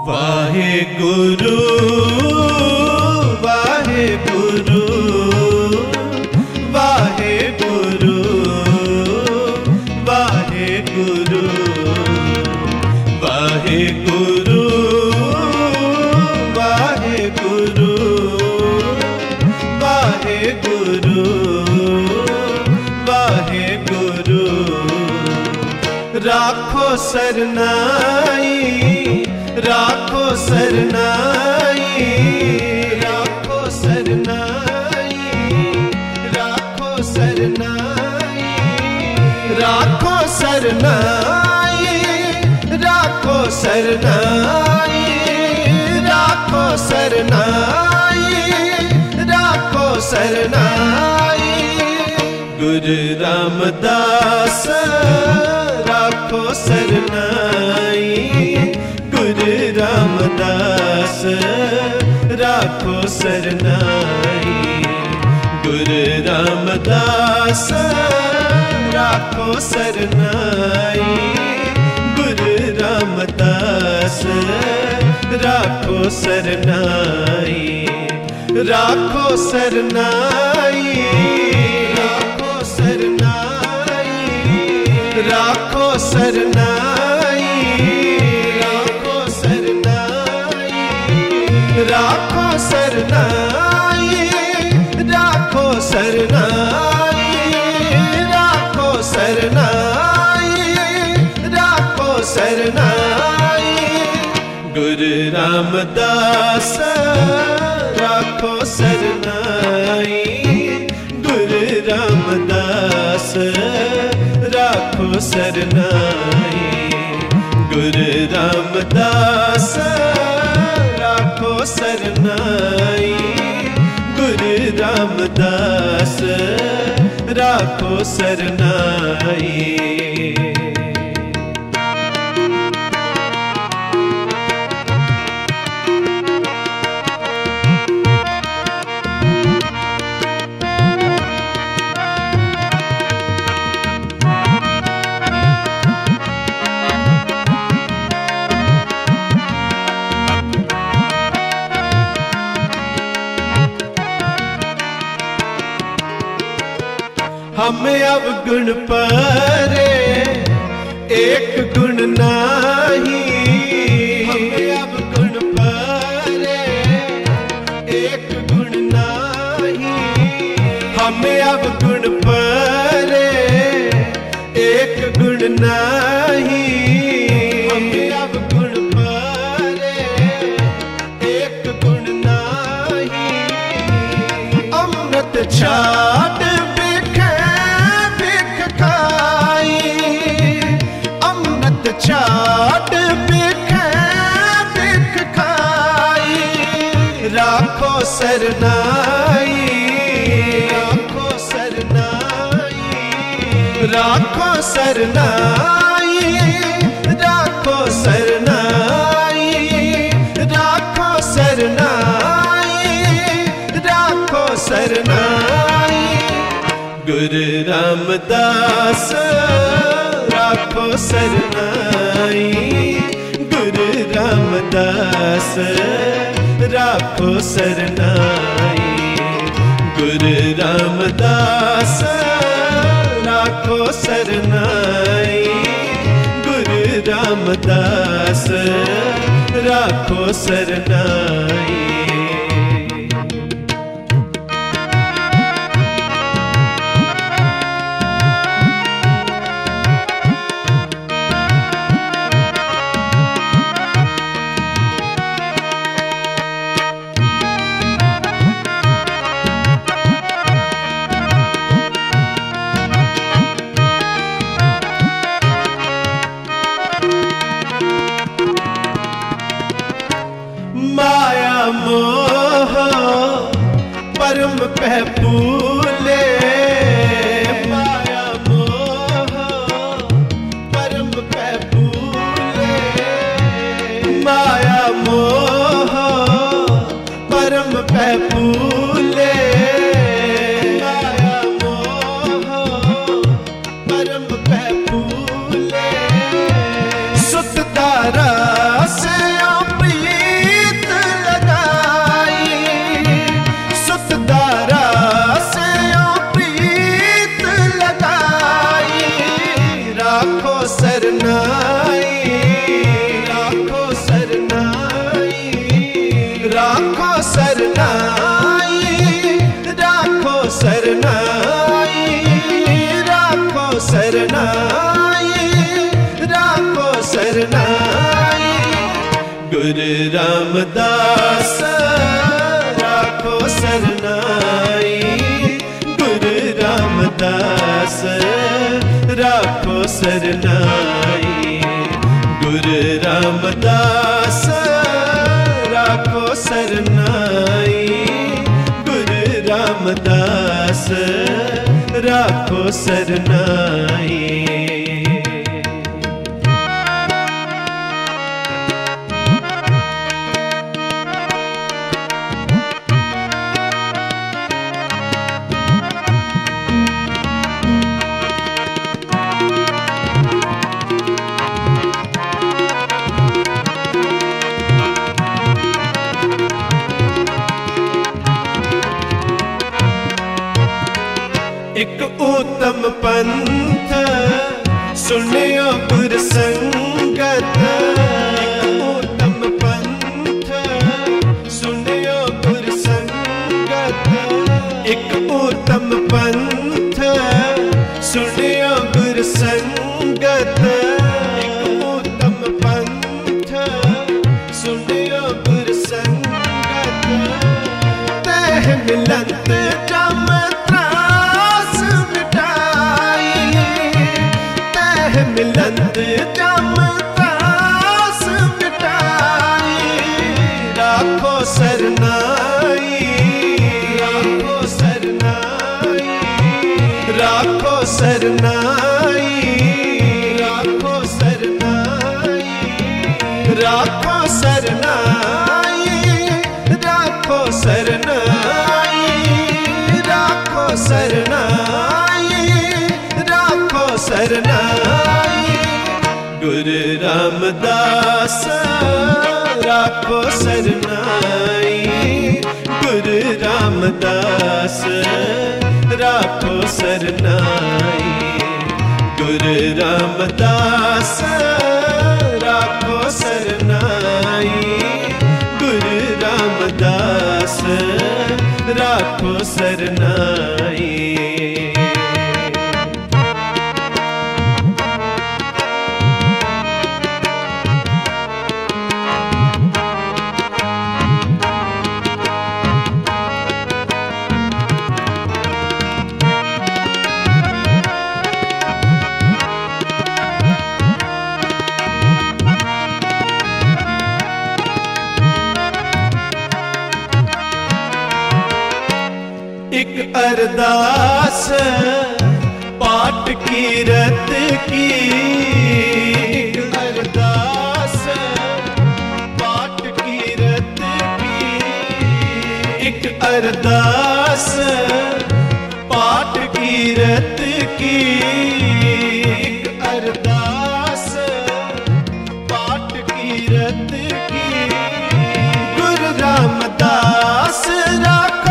वाहेगुरु वाहेगुरु वाहेगुरु वाहेगुरु वाहेगुरु वाहेगुरु वाहेगुरु वाहेगुरु। राखो सरनाई राखो सरनाई राखो सरनाई राखो सरनाई राखो सरनाई राखो सरनाई राखो सरनाई राखो सरनाई। गुरु रामदास राखो सरनाई गुरु रामदास राखो सरनाई गुरु रामदास राखो सरनाई गुरु रामदास राखो सरनाई राखो सरनाई राखो सरनाई राखो सरनाई राखो सरनाई राखो सरनाई राखो सरनाई राखो सरनाई राखो सरनाई। गुरु रामदास राखो सरनाई गुरु रामदास राखो सरनाई गुरु रामदास राखो सरनाई गुरु रामदास राखो सरनाई। हमें अब गुण परे एक गुण नाही हमें अब गुण परे एक गुण नाही हमें अब गुण परे एक गुण नाही हमें अब गुण परे एक गुण नाही। अमृत छाट छाट बिख बिख खाई राखो सरनाई राखो सरनाई राखो सरनाई राखो सरनाई राखो सरनाई राखो सरनाई। गुरु रामदास राखो सरनाई गुरु रामदास राखो सरनाई गुरु रामदास राखो सरनाई गुरु रामदास राखो सरनाई। माया मोह परम पह फूले माया मोह परम पह फूले माया मोह परम पह फूले माया मोह परम पह फूले सुत दारा से प्रिय सरनाई, राखो सरनाई। गुरु रामदास राखो सरनाई, गुरु रामदास राखो सरनाई। गुरु रामदास राखो सरनाई, गुरु रामदास राखो सरनाई। एक उत्तम पंथ सुनियो गुर संगत, एक उत्तम पंथ सुनियो गुर संगत। एक उत्तम पंथ सुनियो गुर संगत, एक उत्तम पंथ सुनियो गुर संगत। तह मिलंत जम मिलंत जम त्रास मिटाई। राखो सरनाई, राखो सरनाई, राखो सरनाई, राखो सरनाई। राखो सरनाई, राखो सरनाई, राखो सरनाई, राखो सरनाई। गुरु रामदास राखो सरनाई, गुरु रामदास राखो सरनाई। गुरु रामदास राखो सरनाई, गुरु रामदास राखो सरनाई। एक अरदास पाठ कीरत की, एक अरदास पाठ कीरत की। एक अरदास पाठ कीरत की, एक अरदास पाठ कीरत की। गुरु रामदास राखो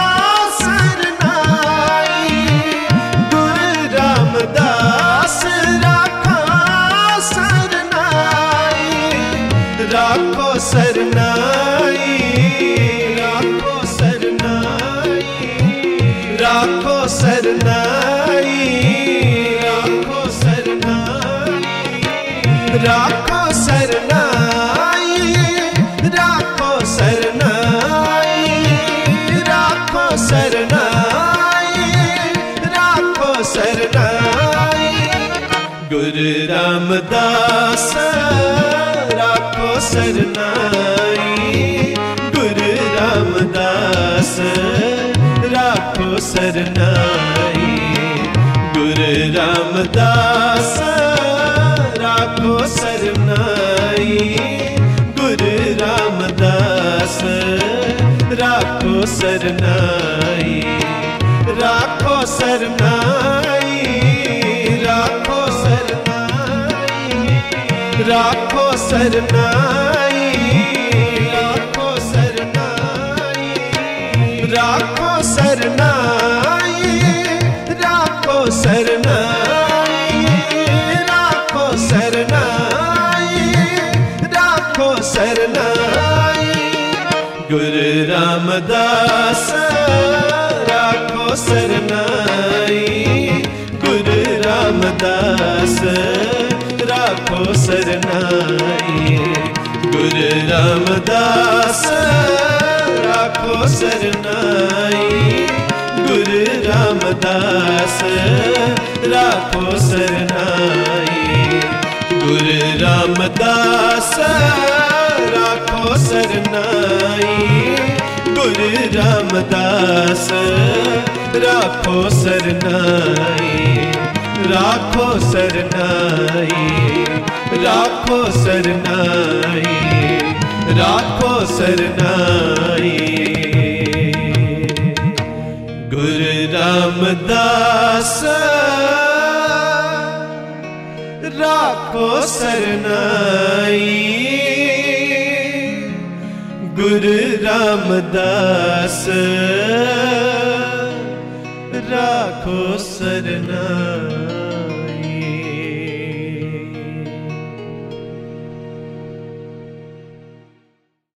राखो सरनाई, राखो सरनाई, राखो सरनाई, राखो सरनाई। राखो सरनाई, राखो सरनाई, राखो सरनाई, राखो सरनाई। गुरु रामदास राखो सरनाई, गुरु रामदास राखो सरनाई। गुरु रामदास राखो सरनाई, गुरु रामदास राखो सरनाई। राखो सरनाई, राखो सरनाई, राखो सरनाई, राखो सरनाई। राखो सरनाई, राखो सरनाई, राखो सरनाई, राखो सरनाई। गुरु रामदास राखो सरनाई, गुरु राम रामदास राखो सरनाई, गुरु रामदास राखो सरनाई, गुरु रामदास राखो सरनाई, गुरु रामदास राखो सरनाई, गुरु रामदास राखो सरनाई, राखो सरनाई, राखो सरनाई, राखो सरनाई। गुरु रामदास राखो सरनाई, गुरु रामदास राखो सरनाई।